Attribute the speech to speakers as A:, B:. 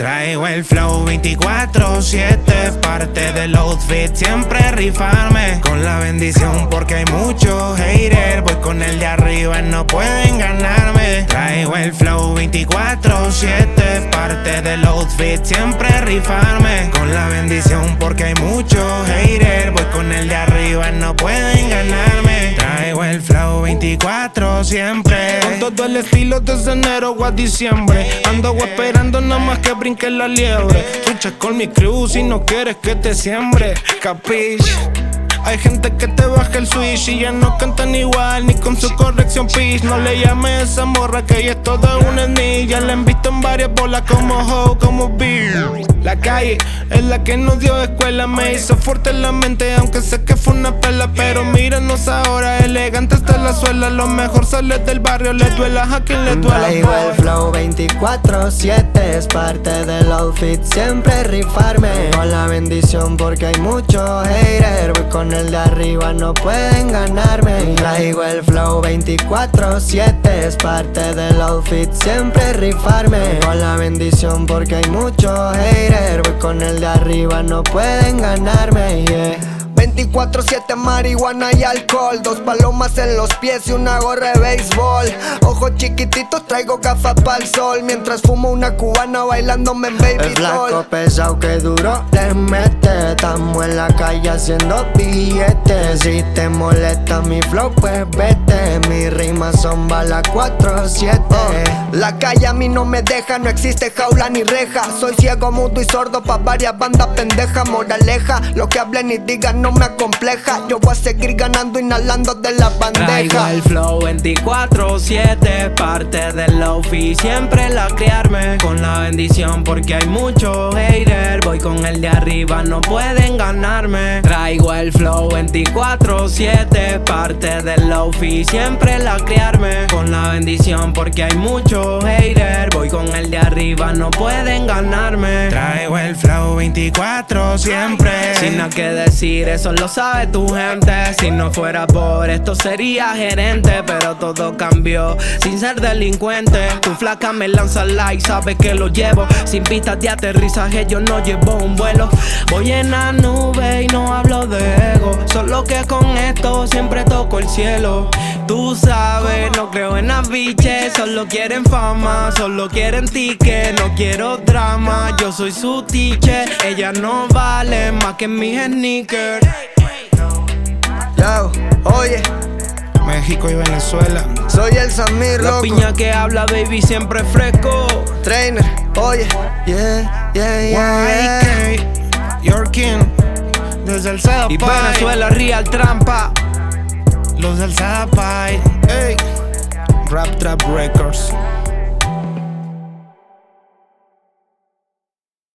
A: Traigo el flow 24/7, parte del outfit, siempre rifarme con la bendición porque hay muchos haters. Voy con el de arriba, no pueden ganarme. Traigo el flow 24/7, parte del outfit, siempre rifarme con la bendición porque hay muchos haters. Voy con el de arriba, no pueden ganarme. Traigo el flow 24 siempre.
B: Con todo el estilo desde enero a diciembre. Ando esperando nada más que brinque la liebre. Lucha con mi crew si no quieres que te siembre. Capiche. Hay gente que te baja el switch y ya no cantan igual ni con su corrección pitch. No le llames a esa morra que ella es toda una niña. La han visto en varias bolas como Ho, como Beer. La calle es la que nos dio escuela. Me hizo fuerte en la mente aunque sé que fue una pela. Pero míranos ahora, elegante hasta la suela. Lo mejor sale del barrio, le duela a quien le duela.
C: Traigo el flow 24/7, es parte del outfit, siempre rifarme con la bendición porque hay muchos haters. Voy con el de arriba, no pueden ganarme. Traigo el flow 24/7, es parte del outfit, siempre rifarme con la bendición porque hay muchos haters. Voy con el de arriba, no pueden ganarme, yeah. 24/7 marihuana y alcohol, 2 palomas en los pies y una gorra de béisbol. Ojos chiquititos, traigo gafas pa'l sol, mientras fumo una cubana bailándome en baby doll. El flaco pesado que duro les mete, estamos en la calle haciendo billetes. Si te molesta mi flow pues vete, mis rimas son balas 4/7. La calle a mí no me deja, no existe jaula ni reja. Soy ciego, mudo y sordo pa' varias bandas pendejas. Moraleja, lo que hablen y digan no me acompleja. Yo voy a seguir ganando, inhalando de la bandeja.
D: Traigo el flow 24/7, parte del outfit, siempre la criarme con la bendición porque hay muchos haters. Voy con el de arriba, no pueden ganarme. Traigo el flow 24/7, parte del outfit, siempre la criarme con la bendición porque hay muchos haters. Voy con el de arriba, no pueden ganarme.
A: Traigo el flow 24 siempre.
D: Sin nada que decir, eso lo sabe tu gente. Si no fuera por esto sería gerente, pero todo cambió sin ser delincuente. Tu flaca me lanza like, sabe que lo llevo. Sin pistas de aterrizaje yo no llevo un vuelo. Voy en la nube y no hablo de ego, solo que con esto siempre toco el cielo. Tú sabes, no creo en las biches, solo quieren fama, solo quieren ticket. No quiero drama, yo soy su teacher. Ella no vale más que mis sneakers.
C: Yo, oye,
A: México y Venezuela.
C: soy el Samir,
D: La
C: loco.
D: piña que habla, baby, siempre fresco.
C: Trainer, oye, yeah, yeah, yeah.
A: YK, Your King, desde el
D: Y
A: Zapay.
D: Venezuela, Real Trampa.
A: Los del Zapay. Ey. Rap Trap Records.